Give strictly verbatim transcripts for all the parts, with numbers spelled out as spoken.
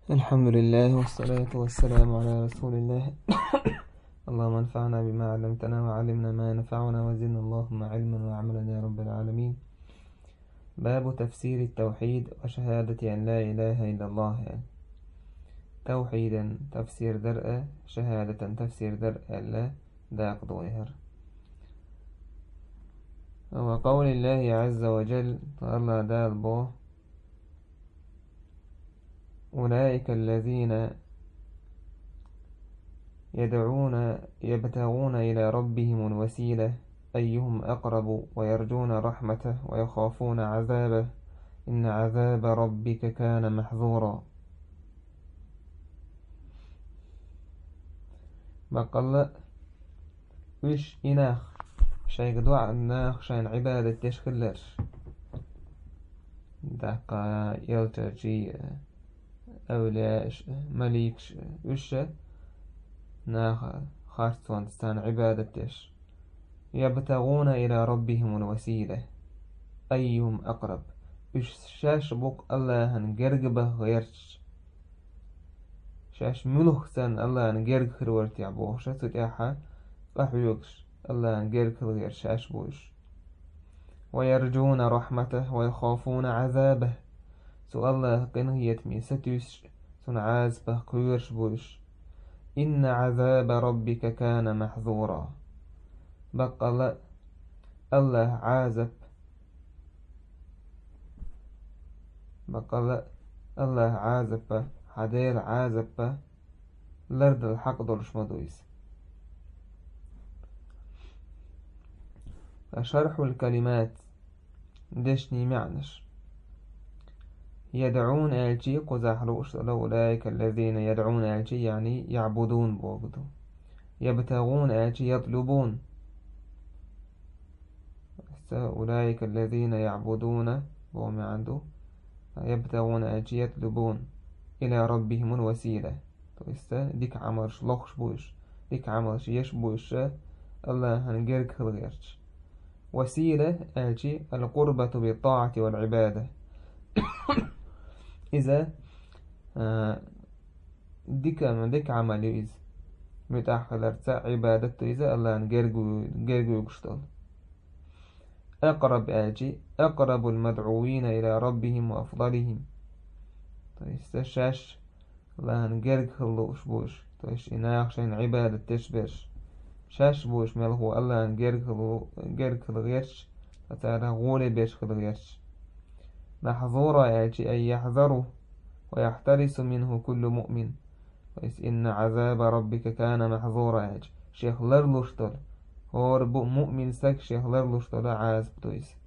الحمد لله والصلاة والسلام على رسول الله. اللهم انفعنا بما علمتنا وعلمنا ما ينفعنا وزدنا اللهم علما وعملا يا رب العالمين. باب تفسير التوحيد وشهادة أن لا إله إلا الله يعني. توحيدا تفسير درء، شهادة تفسير درء لا داق ضوئهر. وقول الله عز وجل الله دال بو أولئك الذين يدعون يبتغون إلى ربهم الوسيلة أيهم أقرب ويرجون رحمته ويخافون عذابه إن عذاب ربك كان محذورا. بقل وش إناخ شيء دعاء الناخ شين عبادة تشكلش دقا يلتجي أولاش مليكش وش ناخ خارتون تستان عبادتش يبتغون إلى ربهم الوسيلة أيهم أقرب إش شاش بوك الله نجرجبه غيرش شاش ملوك سن الله نجرج خرورت يعبوه شاتو تياحا قحيوكش الله نجرج غير شاش بوش ويرجون رحمته ويخافون عذابه سو الله قنهيت مي ستوش سن عازبه قيرش بوش إن عذاب ربك كان محذورا. بقى الله عازب بقى الله عازب حدير عازب لرد الحق دولش مدويس. شرح الكلمات دشني معنش يدعون الجي قزحلوش أولئك الذين يدعون الجي يعني يعبدون بوغدو، يبتغون الجي يطلبون، أولئك الذين يعبدون بومي عنده يبتغون الجي يطلبون إلى ربهم الوسيلة. ديك عمرش لخش بوش ديك عمرش يش بوش الله هنجرك خلغيرش. وسيلة الجي القربة بالطاعة والعبادة. إذا ديك من ديك عمل إذا متأخر عبادته إذا الله نجرجو نجرجو يقشطل. أقرب آجي أقرب المدعوين إلى ربهم وأفضلهم. تيستشاش الله نجرج خلوش بوش تيش إناخشين عبادة تشبش شاش بوش ملهو الله نجرج خلو نجرج خلغيرش فتارا غولي بيش خلغيرش. محظورة آجي أن يحذره ويحترس منه كل مؤمن. إن عذاب ربك كان محظورا آجي شيخ لرلوشتل هو مؤمن سك شيخ لرلوشتل عاز بتويس.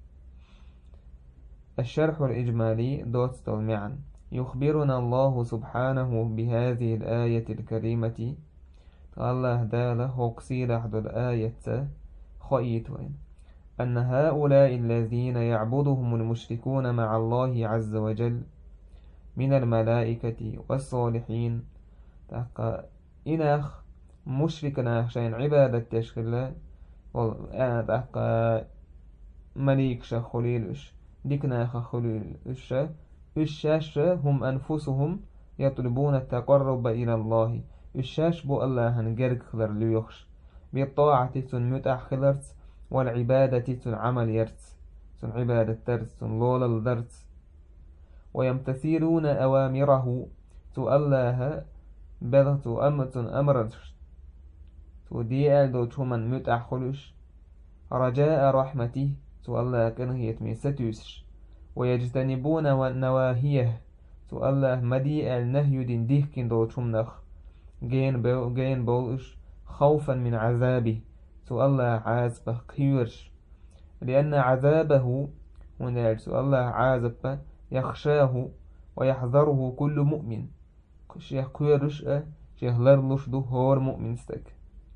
الشرح الإجمالي دوتستل معا يخبرنا الله سبحانه بهذه الآية الكريمة الله داله هوكسي لحد الآية خيطوين أن هؤلاء الذين يعبدهم المشركون مع الله عز وجل من الملائكة والصالحين تحقى إناخ مشركنا شين عبادة تشكل وأنا تحقى مليك شخليلش ديكنا خليلش الشاش هم أنفسهم يطلبون التقرب إلى الله. الشاش بو الله هنجرك خلر ليخش بالطاعة تن متأخلرت والعبادة تن عمل يرت تن عبادة ترت تن لولا الدرت ويمتثلون أوامره تو الله بل تو أمت أمرت تو ديال دو تمن متأخلش رجاء رحمته تو الله كنهيت من ستوسش ويجتنبون نواهيه تو الله مدي النهي دين ديكين دو تمنخ جين بو جين بولش خوفا من عذابه تو الله عازبه قيرش لأن عذابه ونال تو الله عازبه يخشاه ويحذره كل مؤمن شيخ قيرش اه شيخ لرلش دو هور مؤمن ستك.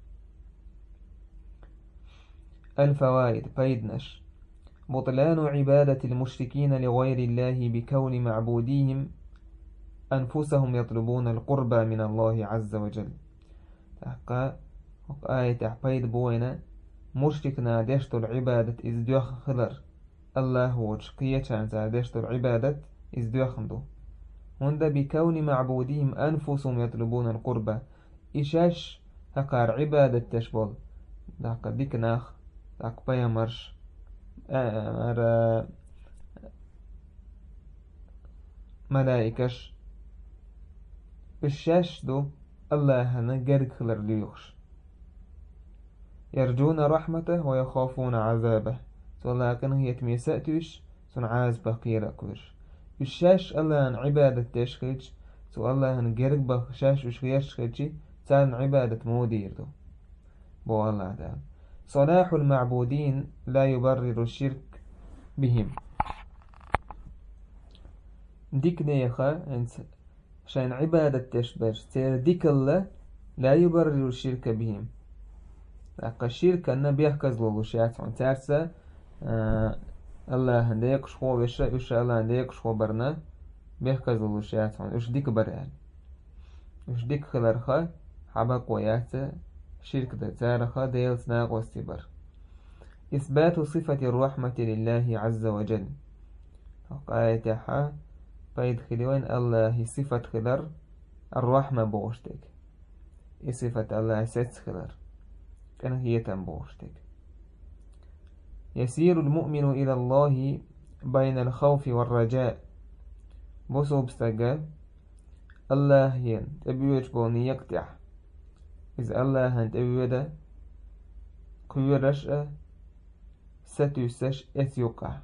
الفوائد فايدنش بطلان عبادة المشركين لغير الله بكون معبوديهم أنفسهم يطلبون القرب من الله عز وجل. تحقى آية تحقيد بوينة مشركنا ديشتو العبادة إذ دوخ خلر الله وشقية شانتا ديشتو العبادة إذ دوخندو هند بكون معبودهم أنفسهم يطلبون القربة إشاش هقار عبادة تشبول داك ديك ناخ داك بيامرش أمر ملائكش الشاش دو الله نجرك خلر ليوخش يرجون رحمته ويخافون عذابه ولكن هي تميساتش سن عاز بقيرة كوش الشاش الله عبادة تشخيج سو الله نجرك بخشاش وشخيش خيجي تان عبادة مودير دو بو الله تعالى صلاح المعبودين لا يبرر الشرك بهم ديك نيخا شان عبادة تشبش تير ديك الله لا يبرر الشرك بهم لقى الشرك أن بيحكز لغوشيات عن تارسة آه الله هنديك شخو بيشا يشا الله هنديك شخو برنا بيحكز لغوشيات عن وش ديك بريان وش ديك خلرخا حبق وياته شرك تارخا ديل سناغ واستبر إثبات صفة الرحمة لله عز وجل آية حا فيدخلون الله صفة خلر الرحمة بوشتك صفة الله ست خلر كان هي تنبوشتك يسير المؤمن إلى الله بين الخوف والرجاء بصوب سجا الله ين تبيوش بوني يقطع إذا الله هن تبيودا كيورش ستوسش إثيوقع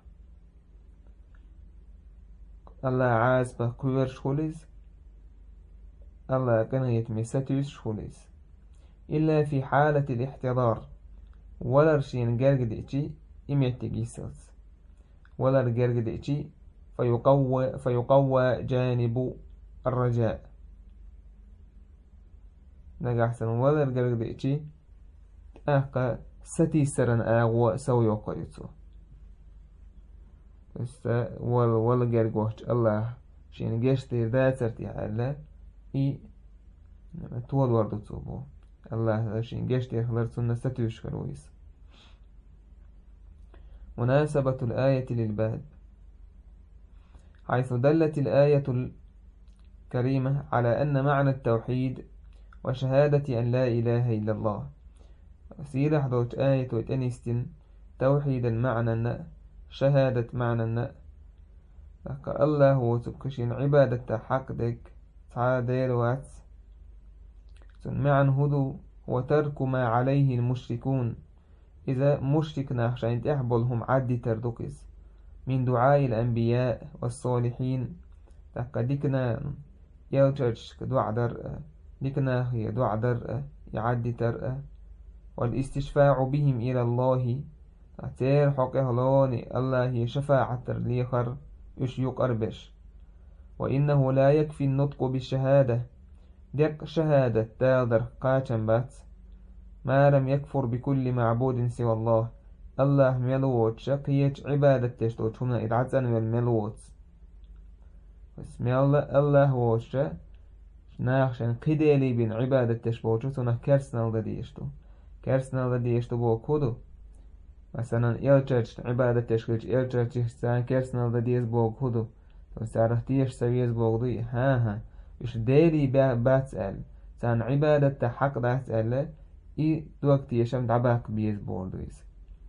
الله عاز بكيورش خليز الله كان يتمي ستوس خليز إلا في حالة الاحتضار ولا رشين جرجد إتشي إميتي جيسلس ولا رجرجد إتشي فيقوى فيقوى جانب الرجاء نجح سن ولا رجرجد إتشي أهقى ستي سرن أغوى سوي وقريتو بس ولا ولا جرجوش الله شين جشتي ذات ارتياح إي طول وردو توبو الله شين جشتي خلرتنا ستيوش كرويس مناسبة الآية للباب حيث دلت الآية الكريمة على أن معنى التوحيد وشهادة أن لا إله إلا الله سيرة حدوت آية وتنستن توحيد المعنى شهادة معنى النأ الله هو تبكشين عبادة حق ديك تعادل وات معنى هدو هو ترك ما عليه المشركون إذا مشرك ناخشين تحبلهم عدي تردكز من دعاء الأنبياء والصالحين تحقا ديكنا يوجدش كدوع درء ديكنا هي دعا درء يعدي ترء والاستشفاع بهم إلى الله تير حقه لوني الله شفاعة ليخر يشيق أربش وإنه لا يكفي النطق بالشهادة دق شهادة تادر قاتم بات ما لم يكفر بكل معبود سوى الله الله ملوت شقيت عبادة تشتوت هنا إدعتن والملوت بسم الله الله وشا ناخشن قديلي بين عبادة تشبوت هنا كرسنا لديشتو كرسنا لديشتو بو كودو مثلا إلتش عبادة تشكيل إلتش سان كرسنا لديش بو كودو وسارختيش سويز بو ضي ها ها وش ديلي باتسأل سان عبادة حق داتسأل إي دوقت يشم دعباك بيز بوردويز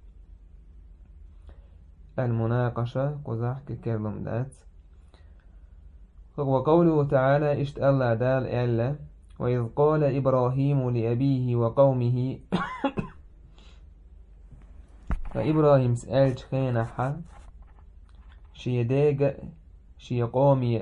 المناقشة قزح ككلم دات وقوله تعالى اشت الله دال إلا وإذ قال إبراهيم لأبيه وقومه فإبراهيم سألت خينحا شي ديق شي قومي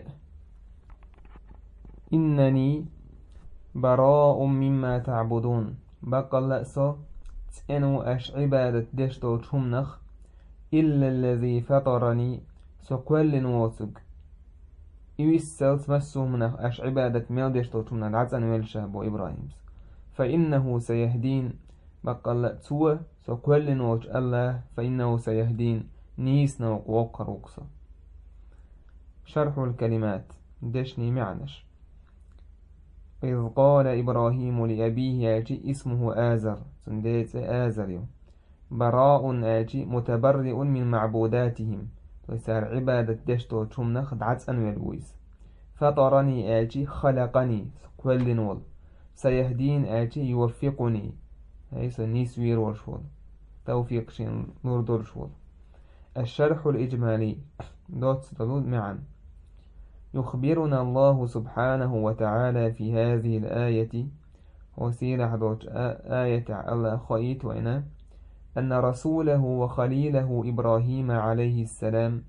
إنني براء مما تعبدون بقى لأسو تأنو أش عبادة دشتو تشمنخ إلا الذي فطرني سقوال نواتق إيويسال تمسو منخ أش عبادة ميل دشتو تشمنخ عزان ويلشهبو إبراهيم فإنه سيهدين بقى لأسو سقوال نواتق الله فإنه سيهدين نيسنا وقوقر وقصة شرح الكلمات دشني معنش إذ قال إبراهيم لأبيه آتي اسمه آزر سنديت آزر يوم براء آتي متبرئ من معبوداتهم ويسار عبادة دشتو تشمنخ دعت أنوالويز فطرني آتي خلقني كل نول سيهدين آتي يوفقني هاي سنيس وير ورشول توفيق شين نور شول. الشرح الإجمالي دوت دلول معا. يخبرنا الله سبحانه وتعالى في هذه الآية وسيلة دوت آية الله خيط وإنا أن رسوله وخليله إبراهيم عليه السلام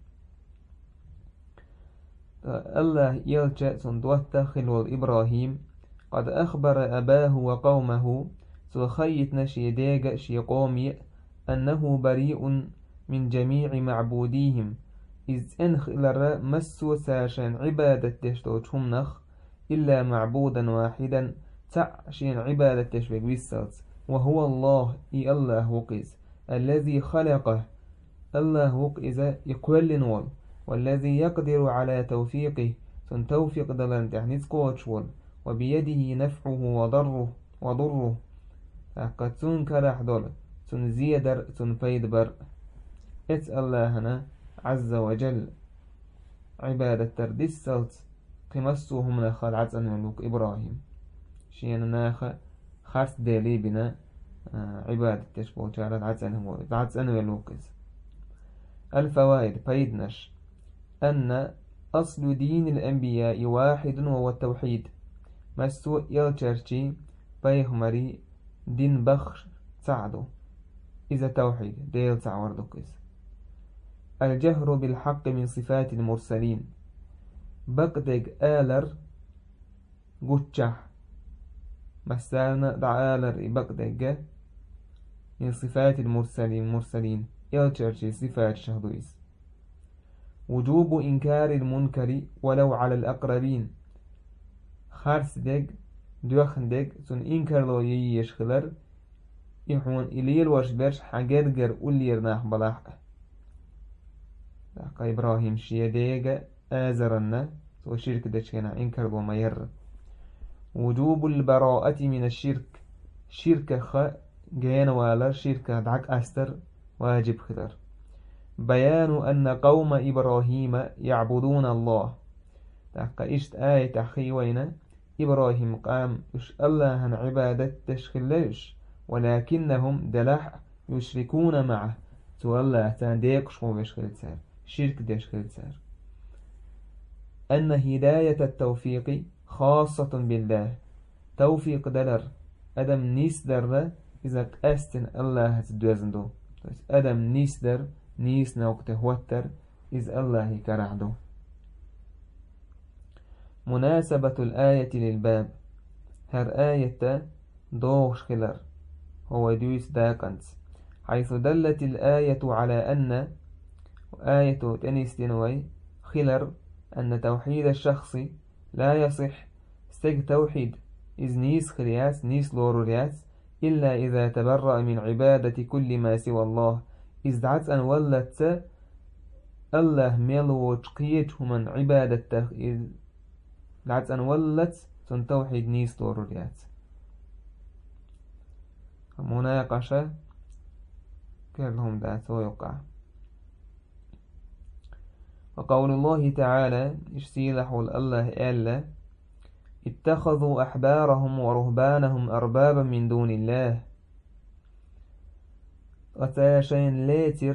الله يلجأ سندوت خلول إبراهيم قد أخبر أباه وقومه سخيت نشي ديق شي قومي أنه بريء من جميع معبوديهم إذ أنخ إلى مسو ساشن عبادة تشتوتهم نخ إلا معبودا واحدا تعشين عبادة تشبك بالسلس وهو الله إي الله وقز الذي خلقه الله وقز يقول نول والذي يقدر على توفيقه سن توفيق دلان تحنيز قوتشول وبيده نفعه وضره وضره قد سن كرح دول سن زيدر سن فيد بر ات الله هنا عز وجل عبادة تردس سلت قمسوهم نخل عزن ملوك إبراهيم شيئا ناخ خاص ديلي بنا عبادة تشبه جارت عزن عزن ملوك. الفوائد بيدنش أن أصل دين الأنبياء واحد وهو التوحيد مسو يلچرچي بيخمري دين بخش سعدو إذا توحيد ديل تعوردكس. الجهر بالحق من صفات المرسلين بقدق آلر قتشح مثالنا دع آلر بقدق من صفات المرسلين مرسلين يلچرچي صفات شهدويس. وجوب إنكار المنكر ولو على الأقربين خارس دق دوخن دق سن إنكار لو يشخلر يحون إليل وشبرش حقرقر أولير ناح بلاح لقى إبراهيم شيا ديق آزرنا سو شرك دشكنا إنكار لو ما ير. وجوب البراءة من الشرك شرك خ جين والا شرك دعك أستر واجب خلر. بيان أن قوم إبراهيم يعبدون الله تحقى إشت آية تحخيوين إبراهيم قام إش الله عن عبادة تشخلش ولكنهم دلح يشركون معه تو الله تنديق شو بيشخل سار شرك ديشخل سار. أن هداية التوفيق خاصة بالله توفيق دلر أدم نيس در إذا أستن الله تدوزندو أدم نيس در نيس نوقته وتر إذ الله كرعدو. مناسبة الآية للباب هر آية دوش خلر هو دويس داكنس حيث دلت الآية على أن آية تنستنوي خلر أن توحيد الشخص لا يصح استج توحيد إذ نيس خرياس نيس لورياس إلا إذا تبرأ من عبادة كل ما سوى الله إذ دعت أن ولت الله ميلو قيته من عبادة إذ دعت أن ولت سن توحيد نيس لوريات. مناقشة كلهم ذات ويقع. وقول الله تعالى اشتيلح الله ألا اتخذوا أحبارهم ورهبانهم أربابا من دون الله وتاشين ليتر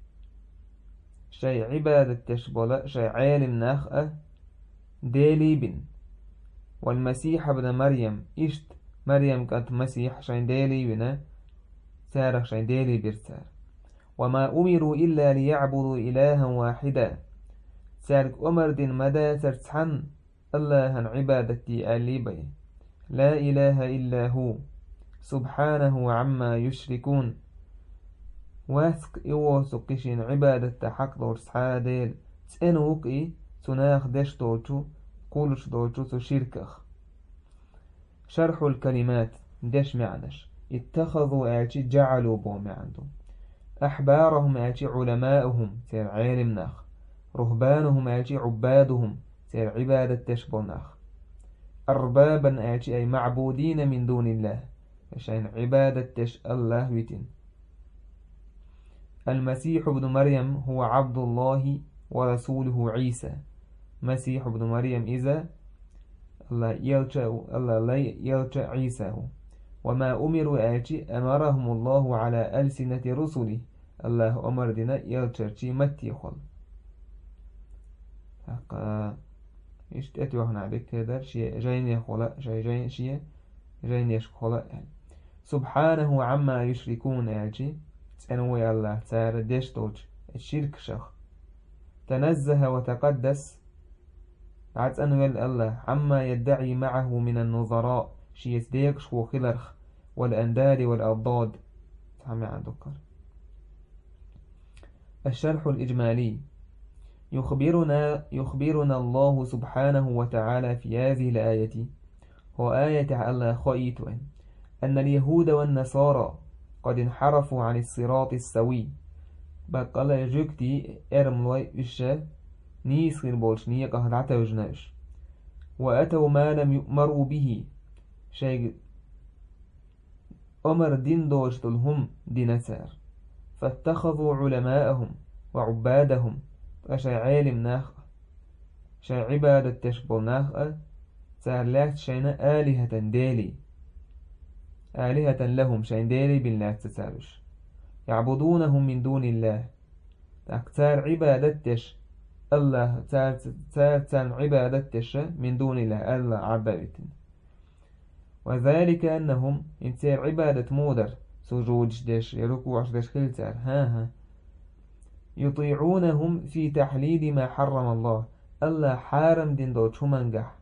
شيء عبادة تشبه شيء عالم ناخأ ديلي بن والمسيح ابن مريم اشت مريم كانت مسيح شيء ديلي بنا سارخ شيء ديلي برسار. وما أمروا إلا ليعبدوا إلها واحدا سارك أمر دين مدى ترتحن الله عن عبادتي أليبي لا إله إلا هو سبحانه عما يشركون واسق إيوسق قشين عبادة حق دور سحاديل تنوك إي تناخ دش دوتو قولش دوتو تشيركخ. شرح الكلمات دش معنش اتخذوا آتي جعلوا بوم عندهم أحبارهم آتي علماؤهم سير عالم ناخ رهبانهم آتي عبادهم سير عبادة تشبه ناخ أربابا آتي أي معبودين من دون الله عشان عبادة تش الله ويتن. المسيح ابن مريم هو عبد الله ورسوله عيسى مسيح ابن مريم إذا الله يلجأ الله لا يلجأ عيسى وما أمروا آتي أمرهم الله على ألسنة رسله الله أمر دينا يلجأ متي خل حقا إيش أتوهنا عليك كذا شيء جايني خلا شيء جاين شيء جايني خلا يعني سبحانه عما يشركون آتي تنوي الله تعالى ديشتوج الشرك شخ تنزه وتقدس عاد أنوال الله عما يدعي معه من النظراء شيء ديكش وخلرخ والأنداد والأضداد تعمي عن ذكر. الشرح الإجمالي يخبرنا يخبرنا الله سبحانه وتعالى في هذه الآية هو آية الله خيط أن اليهود والنصارى قد انحرفوا عن الصراط السوي بقى الله جكتي إرملوي إشا نيس غير بولش نيك أهدعت وجناش وأتوا ما لم يؤمروا به شيء أمر دين دوجتلهم دينتار فاتخذوا علماءهم وعبادهم أشي عالم ناخ شي عبادة تشبل ناخ تار لاكت شينا آلهة ديلي آلهة لهم شين ديلي بالله تتارش يعبدونهم من دون الله تار عبادة تش الله تار تار تار عبادة تش من دون الله الله عبادة وذلك أنهم انتار عبادة مودر سجود جدش ركوع جدش خلتار ها ها يطيعونهم في تحليل ما حرم الله الله حارم دين دو چومنگح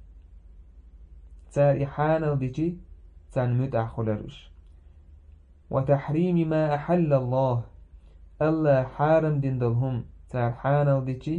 تار إحانل ديشي تان متع خلرش وتحريم ما أحل الله الله حارم دين دلهم تار حانل ديشي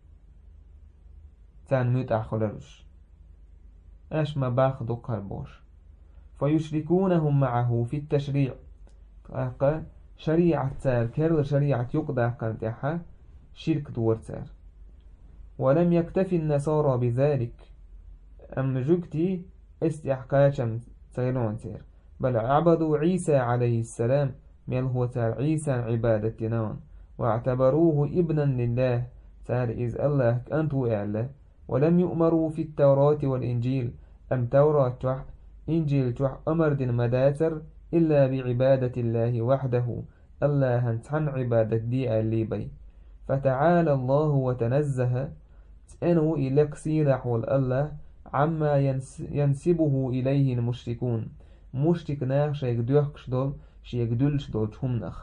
تان متع خلرش اش ما باخ دقر بوش فيشركونهم معه في التشريع قال شريعة تار كرل شريعة يقضى قرتها شرك دور تار ولم يكتفي النصارى بذلك أم جكتي استحقاقا تيرون تار بل عبدوا عيسى عليه السلام ميل هو تار عيسى عبادة نون واعتبروه ابنا لله تار إذ الله أنتو إعلى ولم يؤمروا في التوراة والإنجيل أم توراة توح إنجيل توح أمر دين مداتر إلا بعبادة الله وحده الله هنتحن عبادة دي اللي بي فتعالى الله وتنزه تأنو إليك سيرح والله عما ينسبه إليه المشركون مشرك ناخ شيك دوخش دول شيك دولش دول تهمنخ.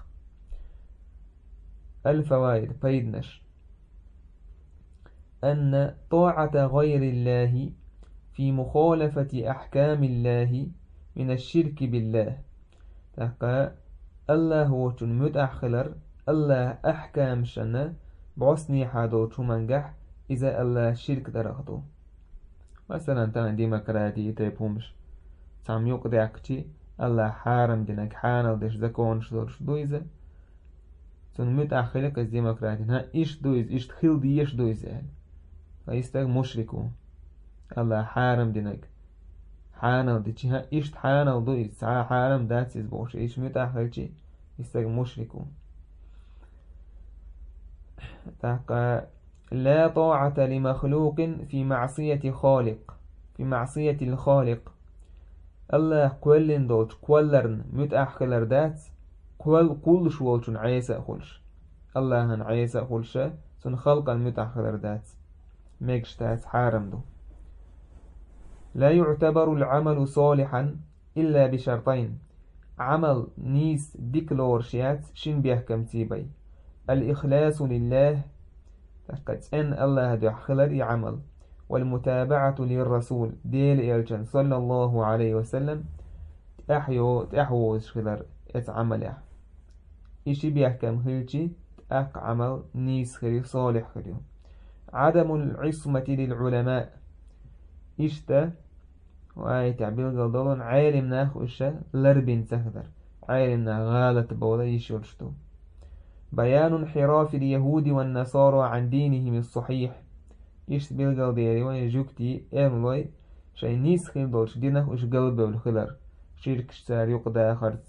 الفوائد فيدنش أن طاعة غير الله في مخالفة أحكام الله من الشرك بالله تقى الله هو تنمت أخلر الله أحكام شنا بعصني حادو تمنجح إذا الله شرك درخدو مثلا تان ديمقراطي تيبهمش تام يقضي أكتي الله حارم دينك حانل ديش ذكون شدور شدو إذا تنمت أخلك از ديمقراطي ها إيش دو إذ إيش تخيل دي إيش دو إذا فيستغ مشركو الله حارم دينك حانل دي ها إيش حانل دو إذا حارم داتس إذ بوش إيش مت أخلتي يستغ مشركو تاقى لا طاعة لمخلوق في معصية خالق في معصية الخالق الله كلن دوت كلرن متأخلر دات كل كل شوالشون عيسى خلش الله هن عيسى خلش سن خلق المتأخلر دات ميكش دات حارم دو لا يعتبر العمل صالحا إلا بشرطين عمل نيس ديكلور شيات شين بيحكم تيبي الإخلاص لله تقد أن الله دو خلر عمل والمتابعة للرسول ديل إلجن صلى الله عليه وسلم أحيو تأحوز خلر اتعمله إشي بيحكم هلجي أق عمل نيس خري صالح خريو عدم العصمة للعلماء إشتا وآية تعبير قلدولون عالم ناخ إشتا لربين تهدر عالم ناخ غالة بولا يشورشتو بيان انحراف اليهود والنصارى عن دينهم الصحيح إيش بيلقل ديري وين جوكتي إيملوي شاي نيس خيل دولش دينه وش قلبه والخلر شرك شتار يقدا خرت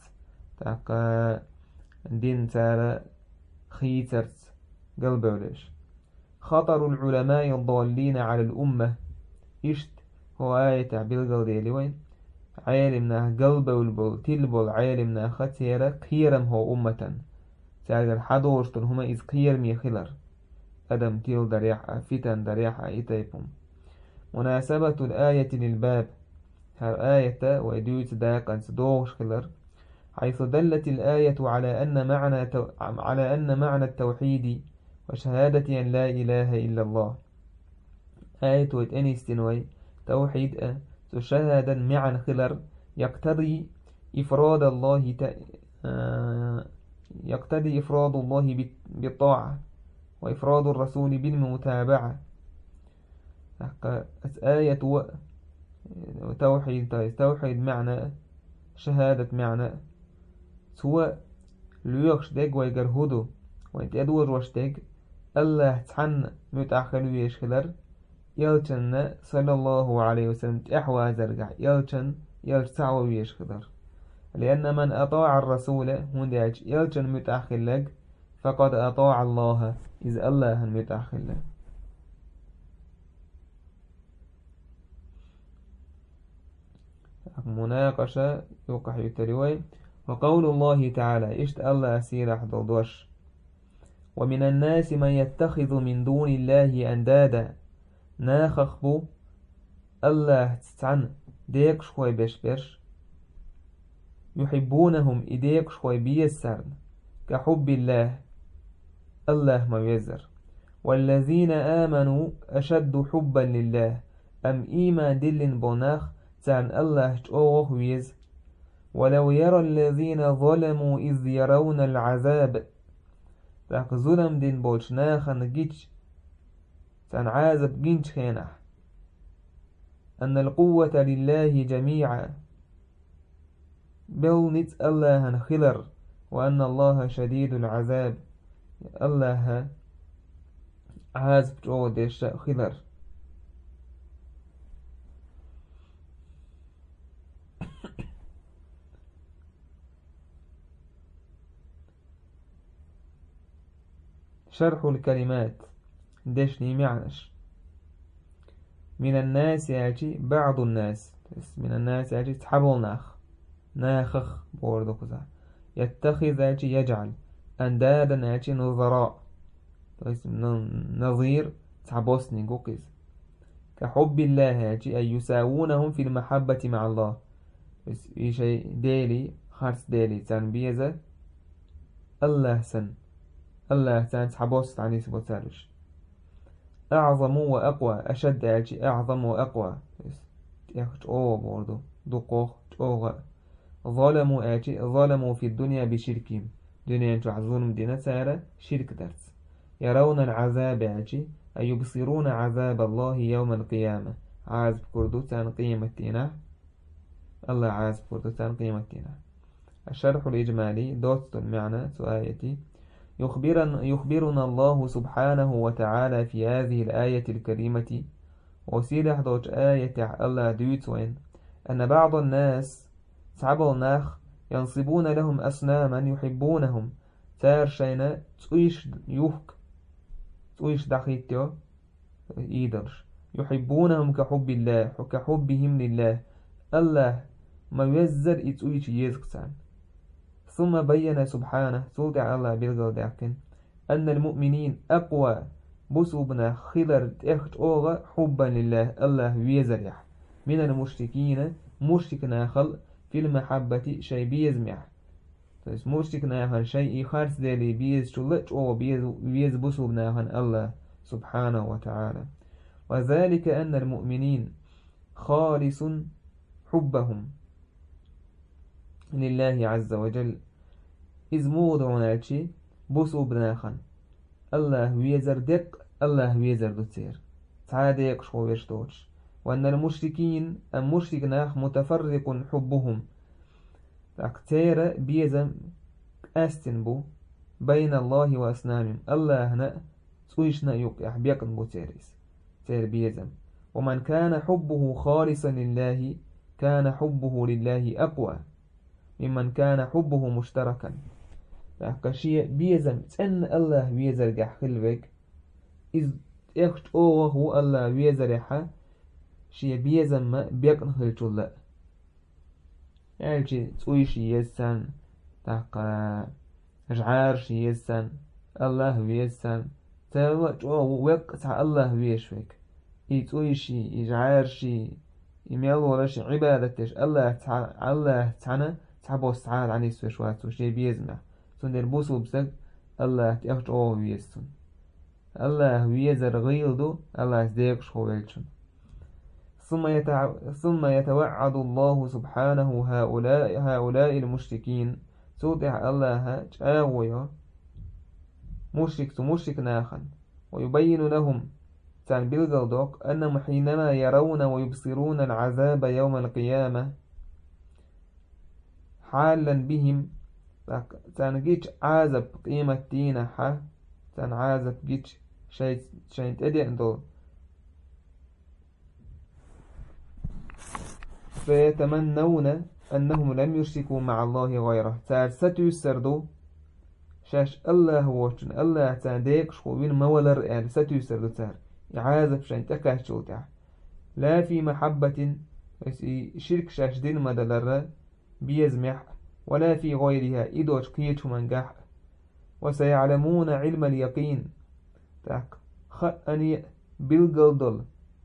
تاقا دين تارا خيترت قلبه وليش خطر العلماء الضالين على الأمة إشت هو آية تعبير ديلي وين عالمنا قلب والبول تلبول عالمنا ختيرة قيرم هو أمة ساعد حدوشتن هما إذ قير مي خلر أدم تيل دريحة فتن دريحة إتيبهم مناسبة الآية للباب هر آية ويدوت داقا دوغش خلر حيث دلت الآية على أن معنى تو... على أن معنى التوحيد وشهادة أن لا إله إلا الله آية ويتأني استنوي توحيد أه تشهد معا خلر يقتضي إفراد الله ت... آه... يقتضي إفراد الله بالطاعة وإفراد الرسول بالمتابعة آية و... توحيد توحيد معنى شهادة معنى سواء ليوخش ديك ويقرهدو وانت ادور وشتيك الله تحن متأخر ويشخلر يلچن صلى الله عليه وسلم احوى زرقع يلچن يلچعو ويشخلر لأن من أطاع الرسول هنداج يلچن متأخر لك فقد أطاع الله إذ الله متأخر لك مناقشة يوقع يتروي وقول الله تعالى اشت الله سيرح ضدوش ومن الناس من يتخذ من دون الله أندادا ناخخبو الله تتعن ديك شوي بش بش يحبونهم إديك شوي بيسرن كحب الله الله ما يزر والذين آمنوا أشد حبا لله أم إيمان دل بناخ تان الله تأوه ويز ولو يرى الذين ظلموا إذ يرون العذاب تاك ظلم دين بولشناخ نجيتش تان عازب جينش خينح أن القوة لله جميعا بل نت الله نخلر وأن الله شديد العذاب الله عازب جو ديش خلر شرح الكلمات دشني معنش من الناس يأتي بعض الناس من الناس يأتي تحبول ناخ ناخخ بوردو كذا يتخذ يأتي يجعل أندادا يأتي نظراء نظير تحبوسني قوكيز كحب الله يأتي أي يساوونهم في المحبة مع الله في شيء ديلي خارس ديلي تنبيزة الله سن الله تعالى تحبوس عني سبوتارش أعظم وأقوى أشد أجي أعظم وأقوى يخش أو برضو دقوخ أو ظلموا أجي ظلموا في الدنيا بشركهم دنيا تعظون مدينة سارة شرك درس يرون العذاب أجي أي يبصرون عذاب الله يوم القيامة عازب كردوتان قيمتنا الله عازب كردوتان قيمتنا الشرح الإجمالي دوت المعنى سؤالتي يخبرنا, يخبرنا الله سبحانه وتعالى في هذه الآية الكريمة وسيلة دوج آية الله دوتوين أن بعض الناس تعبوا ينصبون لهم أصناما يحبونهم تار شينا تقيش يوك تقيش دخيتو إيدرش يحبونهم كحب الله وكحبهم لله الله ما يزر إتقيش يزكسان ثم بين سبحانه سلطع الله بالغداكن أن المؤمنين أقوى بسوبنا خلر تأخت أوغا حبا لله الله ويزريح من المشركين مشركنا خل في المحبة شيء بيزمع مشركنا خل شيء خارس دالي بيز شلت أو بيز, بيز بسوبنا خل الله سبحانه وتعالى وذلك أن المؤمنين خالص حبهم لله عز وجل إذ موضعنا شيء بوسو بناخن الله ويزر دق الله ويزر دوتير تعاد يكشو ويشتوش وأن المشركين المشرك ناخ متفرق حبهم تكتير بيزم أستنبو بين الله وأسنامهم الله هنا سويشنا يقع بيقن بوتيريس تير بيزم ومن كان حبه خالصا لله كان حبه لله أقوى ممن كان حبه مشتركا فكشيء بيزم تن الله بيزر جح خلبك إذ إخت أوه هو الله ويزرحة شي بيزم ما بيقن هلتولا يعني شي تسوي شي يسان تاق جعار شي يسان الله ويسان تلو جو وقت الله ويشفك يتسوي شي يجعار شي يميل ولا شي عبادتش الله تع الله تعنا تعبوس تعال عني سوشوات وشي بيزمع سندر بوسو بسك الله تأخذ أوه ويسون الله ويزر غيلدو الله ديك شوالشون ثم يتع... ثم يتوعد الله سبحانه هؤلاء هؤلاء المشركين سوطع الله جاويا مشرك مشرك ناخن ويبين لهم تان بالغلدوك أنهم حينما يرون ويبصرون العذاب يوم القيامة حالا بهم تان جيش عذاب قيمة دينا حا تان عذاب جيش شيء شيء تدي عندو فيتمنون أنهم لم يشركوا مع الله غيره تار ستو سردو شاش الله وشن الله تان ديك شخوين مولر يعني ستو سردو تار يعازب شان تكاش شوتع لا في محبة شرك شاش دين مدلر بيزمح ولا في غيرها إدوش قيتش منجح وسيعلمون علم اليقين تاك خأني بالقلدل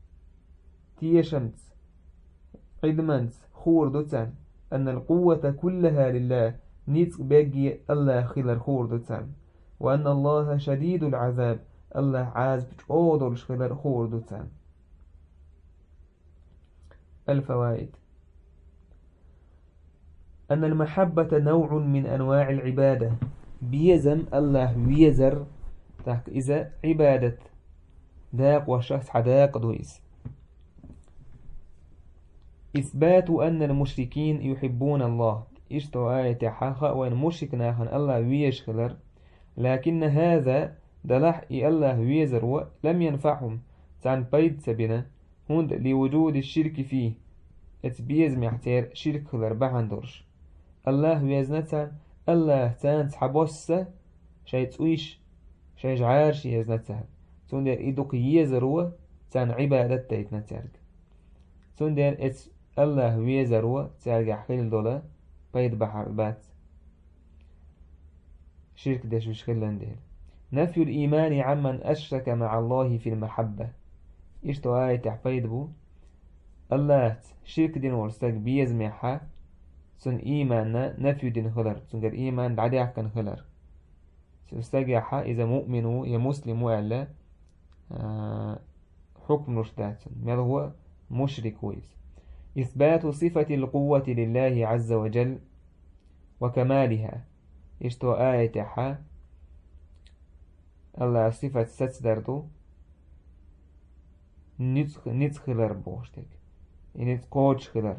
تيشمت عدمنت خور دوتان أن القوة كلها لله نيت بيجي الله خلال خور دوتان وأن الله شديد العذاب الله عاز بتعودل خلال خور دوتان. الفوائد: أن المحبة نوع من أنواع العبادة بيزم الله ويزر تاك إذا عبادة داق وشخص حداق دويس. إثبات أن المشركين يحبون الله إشتو آية حاخا وإن مشرك ناخن الله ويشخلر لكن هذا دلح إي الله ويزر لم ينفعهم تان بيد سبنا هند لوجود الشرك فيه اتبيز محتير شرك خلر بحندرش الله ويزنتان الله تان تحبوس شاي تسويش شاي جعار شي يزنتان تندر إدوك يزروا تان عبادة تيتنتارك تندر ات الله ويزروا تارجع خيل دولا بيد بحر بات شرك داش وش خلان ديل. نفي الإيمان عمن أشرك مع الله في المحبة إشتو آية تحفيد بو الله شرك دين ورستك بيزمحها سن إيمان نفي دين خلر سنجر إيمان دعدي كان خلر سنستجحها إذا مؤمنو يا مسلم وعلا آه حكم رشدات ماذا هو مشرك ويس. إثبات صفة القوة لله عز وجل وكمالها إشتو آية حا الله صفة ستدردو نت خلر بوشتك نت قوش خلر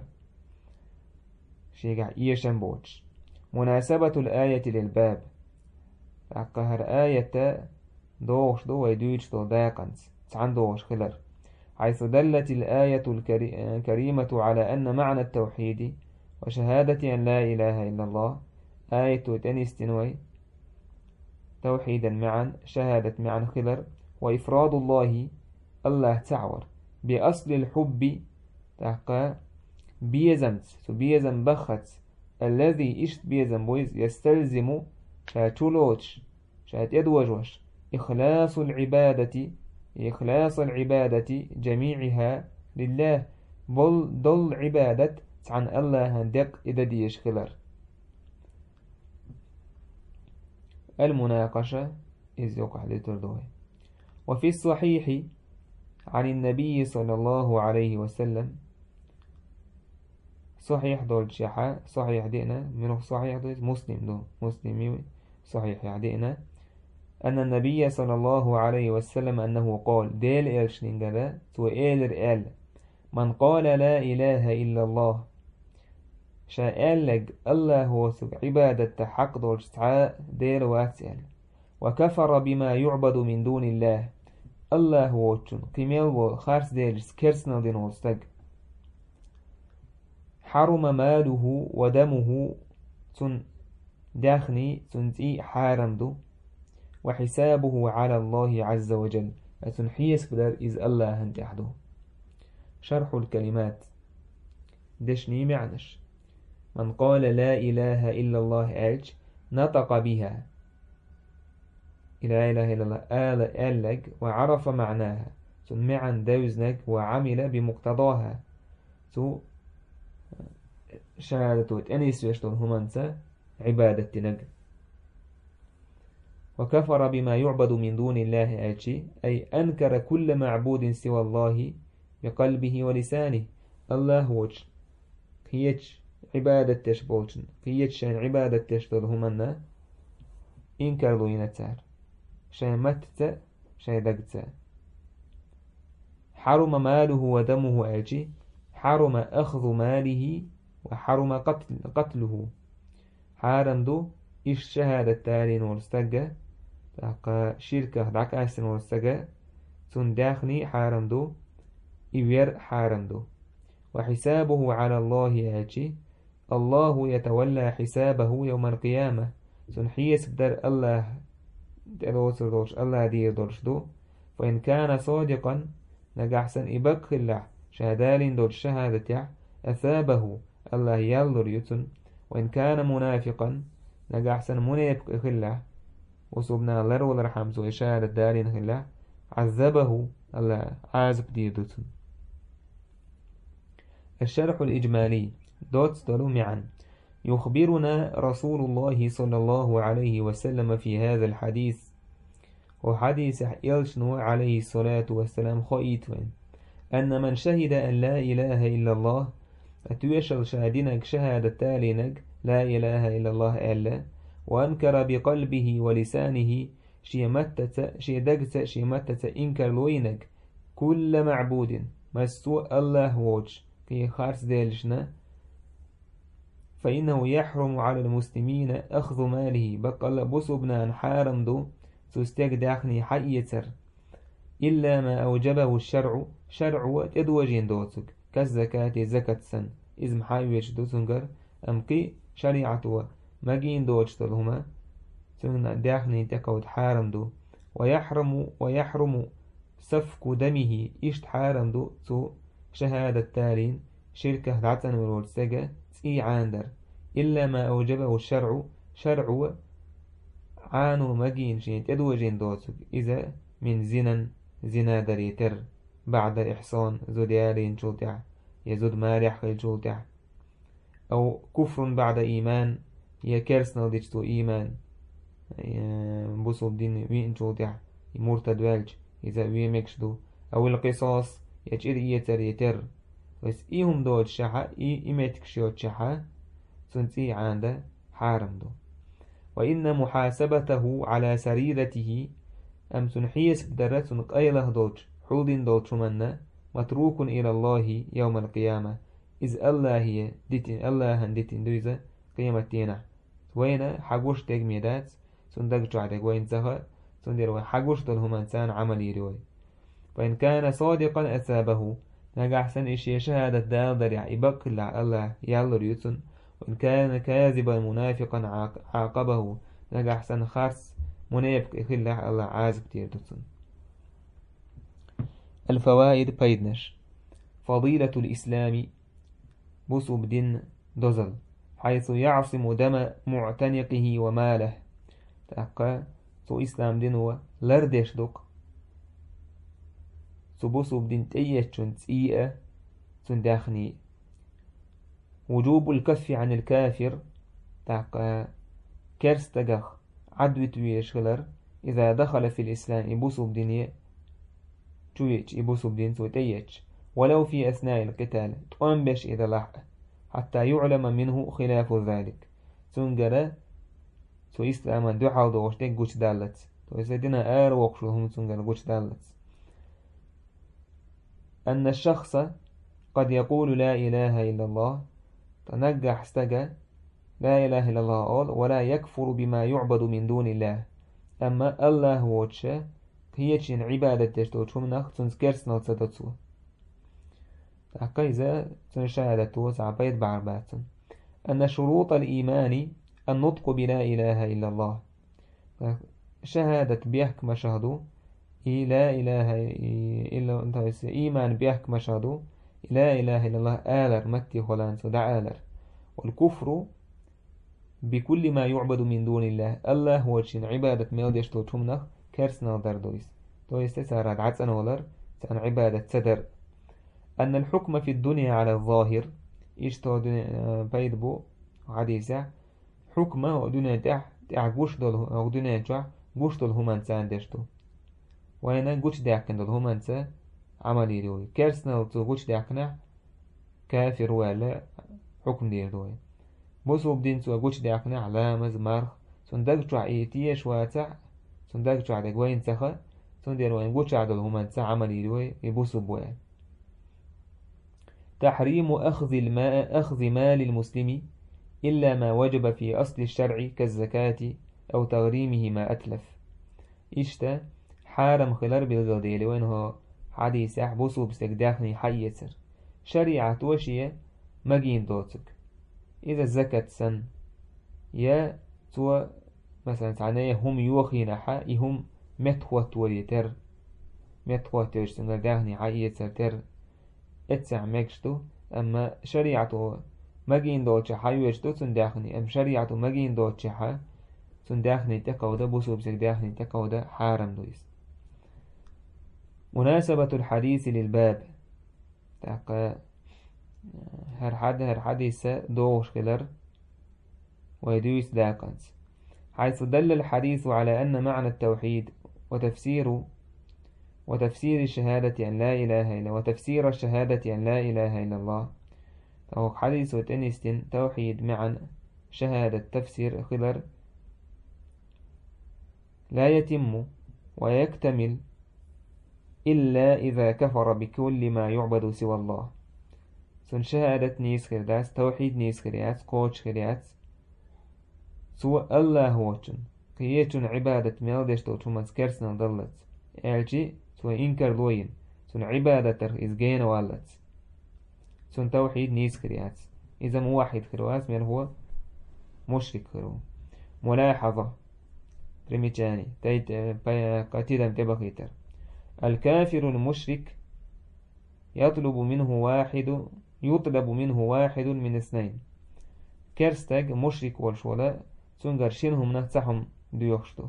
شيقع إيشن بوش. مناسبة الآية للباب أقهر آية دوش دو ويدوش دو داقنس تعن دوش خلر حيث دلت الآية الكريمة على أن معنى التوحيد وشهادة أن لا إله إلا الله آية تنستنوي توحيدا معا شهادة معا خلر وإفراد الله الله تعور بأصل الحب تحقى بيزمت بيزم بخت الذي إشت بيزم بويز يستلزم شاتولوش شات يدوجوش إخلاص العبادة إخلاص العبادة جميعها لله بل ضل عبادة عن الله هندق إذا ديش خلر. المناقشة إذ يقع لتردوه. وفي الصحيح عن النبي صلى الله عليه وسلم صحيح دول شحا صحيح دينا منه صحيح دول مسلم دو مسلمي صحيح يعدينا أن النبي صلى الله عليه وسلم أنه قال ديل إلشنينجدا تو إيلر إل من قال لا إله إلا الله شاء الله هو عبادة حق دول شتعاء ديل واتسال وكفر بما يعبد من دون الله الله هو قيميل وخارس ديل سكرسنا دين وستق حرم ماله ودمه تن داخني تنتي حارم دو وحسابه على الله عز وجل أتنحيس بدر إذ الله هنت أحده. شرح الكلمات دشني معنش. من قال لا إله إلا الله أج نطق بها، لا إله إلا الله آل ألق وعرف معناها، ثم عن دوزنك وعمل بمقتضاها، تو شهادة أنيس يشتون همانسا عبادة تنق. وكفر بما يعبد من دون الله أجي، أي أنكر كل معبود سوى الله بقلبه ولسانه. الله وجه هيج عبادة تشبولشن هيج شان عبادة تشتول همانا إنكر لوينة تار شان متت شان دقت. حرم ماله ودمه أجي، حرم أخذ ماله وحرم قتل قتله. حارم دو إيش شهادة تارين ورستقى داق شركة داق أسن ورستقى تون داخني حارم دو إبير حارم دو. وحسابه على الله أجي، الله يتولى حسابه يوم القيامة. تون حيس بدر الله دلوس الله دير دورش دو. فإن كان صادقا نجحسن إبك الله شهدالين دول شهادة أثابه الله يالر يتن. وإن كان منافقا نجحسن منافق خلا وصبنا لر والرحم سو شهادة دارين خلا عذبه الله عازب ديدتن. الشرح الإجمالي دوت دلو معا. يخبرنا رسول الله صلى الله عليه وسلم في هذا الحديث، وحديث يلشنو عليه الصلاة والسلام خيطين، أن من شهد أن لا إله إلا الله أتوشل شهدنك شهادة تالينك لا إله إلا الله ألا، وأنكر بقلبه ولسانه شي متت شي دقت شي متت إنكر لوينك كل معبود مستوى الله وجه كي خارس ديلشنا، فإنه يحرم على المسلمين أخذ ماله بقل بصبنا حارم دو تستيق داخني حيتر إلا ما أوجبه الشرع شرع تدوجين دوتك كالزكاة زكاة سن إذ محاويش دوتنجر أمقي شريعة مجين دوتشتلهما تن داخني تقود حارم دو. ويحرم ويحرم سفك دمه إشت حارم دو تو شهادة تالين شركة دعتن والورسجة تي عاندر إلا ما أوجبه الشرع شرع عانو مجين شين تدوجين دوتك إذا من زنا زنا دريتر بعد الإحصان زوديالين جوتع يزود مارح خيل جوتع، أو كفر بعد إيمان يكرسنا ديجتو إيمان بوصل دين وين جوتع مرتد والج إذا ويمكشدو، أو القصاص يجير يتر يتر بس إيهم دول شحا إي إمتك شيوت شحا سنتي عند حارم دو. وإن محاسبته على سريرته أم تنحيس بدرة قيله دوج حوض دوج منا متروك إلى الله يوم القيامة، إذ الله هي ديتين الله هنديتين دويزة قيامتين وين حقوش تجميدات سندق جعدك وين زها سندير وين حقوش دلهم إنسان عملي روي. فإن كان صادقا أثابه نجح سن إشي شهادة دال دريع إبق الله يالر يتن. وإن كان كاذبا منافقا عاقبه نجح سن خاص منافق إخلا الله عازب تيردتن. الفوائد بيدنش. فضيلة الإسلام بصب دين دزل حيث يعصم دم معتنقه وماله. تأقى سو إسلام دينه لردش دوك سو بصب دين تأيشن تسيئة تنداخني. وجوب الكف عن الكافر تأقى كرستقخ عدو تويشغلر إذا دخل في الإسلام يبوسب دينية تويش يبوسب دين تويتيش ولو في أثناء القتال تنبش إذا لحق حتى يعلم منه خلاف ذلك. تنقل تو إسلاما دعا دوشتك قوش دالت تو إسلامنا آر وقشلهم تنقل قوش دالت. أن الشخص قد يقول لا إله إلا الله تنجح استجى لا إله إلا الله قال ولا يكفر بما يعبد من دون الله. أما الله وجه هيتشين عبادة تشتوش من أخ تنسكرس نلصدتسو تحقيزة تنشاهدتو سعبيت بعربات. أن شروط الإيمان النطق بلا إله إلا الله شهادة بيحك ما شهدو إي لا إله إلا أنت إيمان بيحك مشهدو لا إله إلا الله آلر متي خلان سدع آلر. والكفر بكل ما يعبد من دون الله الله هو شين عبادة ميوديش تو تمنخ كرسنا دردويس تويس تسارد عتسن ولر سان عبادة سدر. أن الحكم في الدنيا على الظاهر إيش تو بيد بو حديثة حكمة ودنيا تح تح جوش دول أو دنيا تح جوش دول هم إنسان دشتو وين جوش داكن دول هم إنسان عملي دوي كرسنا وتو جوش داكنا كافر ولا حكم دير دوي بوسو بدين سو جوش داكنا علامة زمار سندق تع إيتيه شواتع سندق تع دقوين سخا سندير وين جوش عدل هم إنسان عملي دوي يبوسو بوين. تحريم أخذ الماء أخذ مال المسلم إلا ما وجب في أصل الشرع كالزكاة أو تغريمه ما أتلف. إشتا حارم خلال بالغديل وين هو حديث أحبسه بسكداخني حيسر شريعة وشية مجين دوتك. إذا الزكاة سن يا تو مثلا تعنيه هم يوخين حا هم متخوت وليتر متخوت يشتغل داخني حيسر تر اتسع مكشتو. أما شريعته مجين دوتش حيوشتو سنداخني أم شريعته مجين دوتش حا سنداخني تكودا بوسو بسكداخني تكودا حارم دويس. مناسبة الحديث للباب تاقا هر حد هر حديث دوش كلر ويدويس داقنس حيث دل الحديث على أن معنى التوحيد وتفسير وتفسير الشهادة أن لا إله إلا وتفسير الشهادة أن لا إله إلا الله. فهو حديث وتنستن توحيد معا شهادة تفسير خلر لا يتم ويكتمل إلا إذا كفر بكل ما يعبد سوى الله. سن شهادة نيس خرداس توحيد نيس خريات قوش خريات سوى الله هوشن قيتن عبادة ميلدش توتو مسكرسنا ضلت ألجي سوى إنكر لوين سن عبادة تر إزجين والت سن توحيد نيس خريات. إذا موحد خرواس من هو مشرك خرو. ملاحظة بريميتاني تيت قتيلا تبخيتر الكافر المشرك يطلب منه واحد يطلب منه واحد من اثنين. كرستج مشرك والشولاء سنجر شينهم نتسحهم ديوخشتو.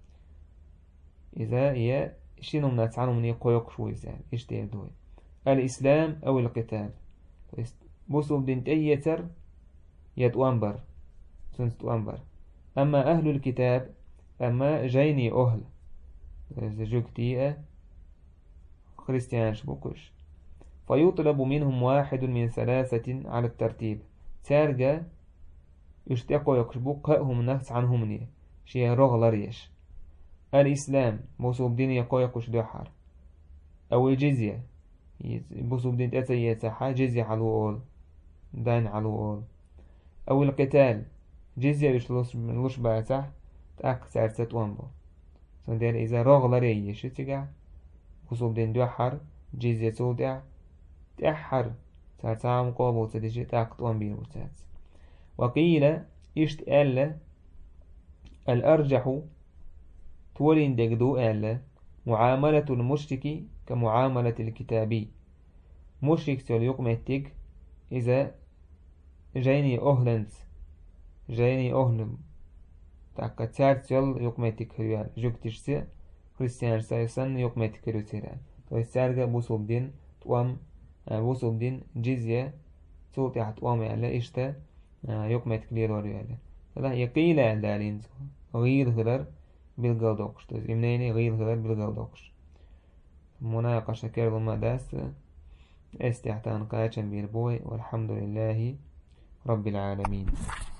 إذا هي شينهم نتسعنهم من يقويق شوي زين إيش دوي الإسلام أو القتال. بوسو بدين تيتر يتوانبر سنستوانبر. أما أهل الكتاب أما جيني أهل زجوكتيئة خريستيان شبوكوش فيطلب منهم واحد من ثلاثة على الترتيب. تارجا يشتاقوا يقشبوك هم نفس عنهم نيه شيء رغلريش. الإسلام بوسو بدين يقو يقش دوحر أو الجزية بوسو بدين تأتي يتحا جزية على دان على أو القتال جزية يشلوش باتح تأك سارسة وانبو سندير إذا رغلريش تيجا بوسو بدين دوحر جزية سودع تأحر سارسام قوبو تدشي تأك توان بين وتات. وقيل إشت ألا الأرجح تولين دقدو ألا معاملة المشرك كمعاملة الكتابي. مشرك سيول يقمتك إذا جيني أهلنت جيني أهلم تاكا تسارت سيول يقمتك هريال جوكتش سي خريستيان سايسان يقمتك هريال ويسارغا بوسو بدين توام بوسو بدين جزية صوتي حتوام ألا إشتا يقمتك ليرور يالا فلا يقيل ألا غير هلر بالقلدوقش تزيمنيني غير هلر بالقلدوقش مناقشة كيرلو ما داس استحتان قاچن بيربوي والحمد لله رب العالمين.